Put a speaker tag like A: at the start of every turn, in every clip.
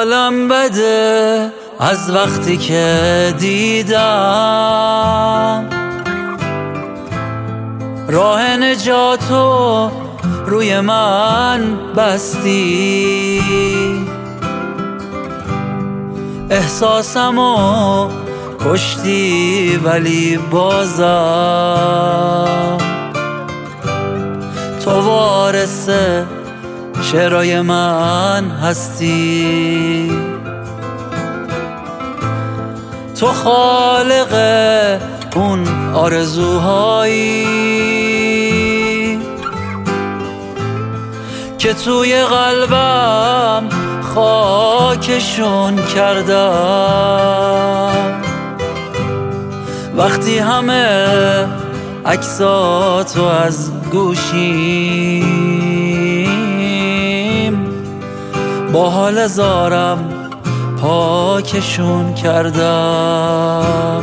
A: حالم بده از وقتی که دیدم راه نجاتو روی من بستی. احساسمو کشتی ولی بازم تو وارث شعرهای من هستی. تو خالق اون آرزوهایی که توی قلبم خاکشون کردم. وقتی همه عکساتو از گوشیم با حال زارم پاکشون کردم.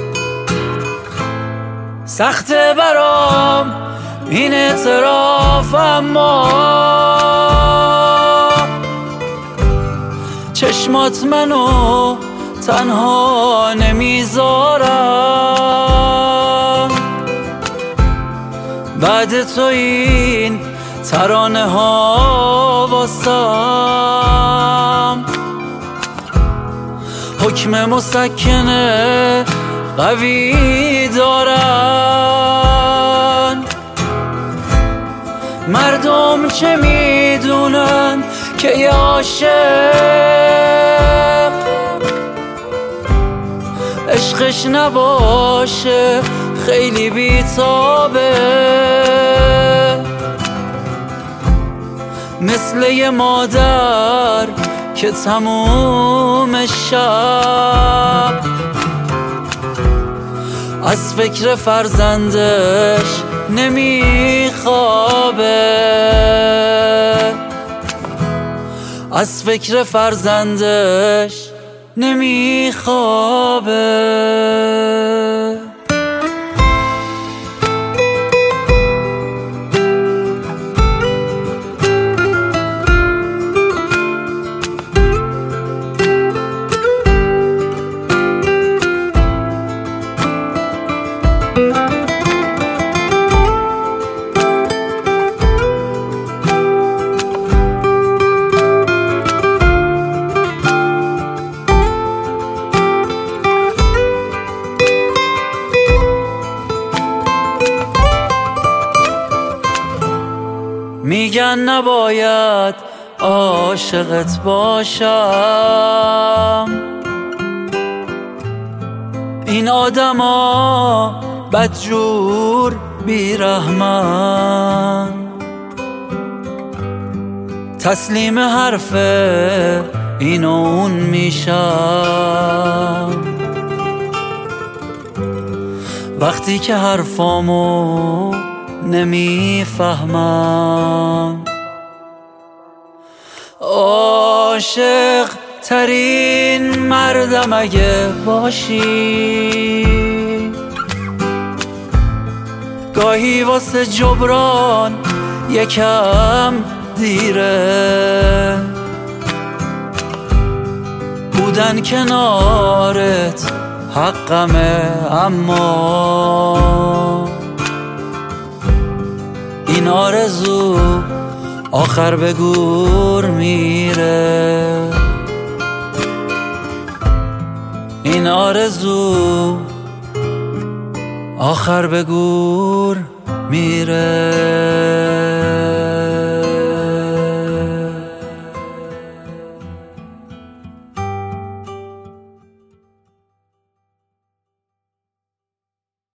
A: سخته برام این اعتراف، اما چشمات منو تنها نمیذارم. بعد تو این ترانه ها واسم حکم مسکنه قوی دارن. مردم چه میدونن که یه عاشق عشقش نباشه خیلی بیتابه. مثل یه مادر که تموم شب از فکر فرزندش نمیخوابه. از فکر فرزندش نمیخوابه. میگن نباید عاشقت باشم، این آدما بدجور بیرحمن. تسلیم حرف این و اون میشم وقتی که حرفامو نمیفهمم. عاشق ترین مردم اگه باشی، گاهی واسه جبران یکم دیره. بودن کنارت حقمه، اما این آرزو آخر به گور میره. این آرزو آخر به گور میره.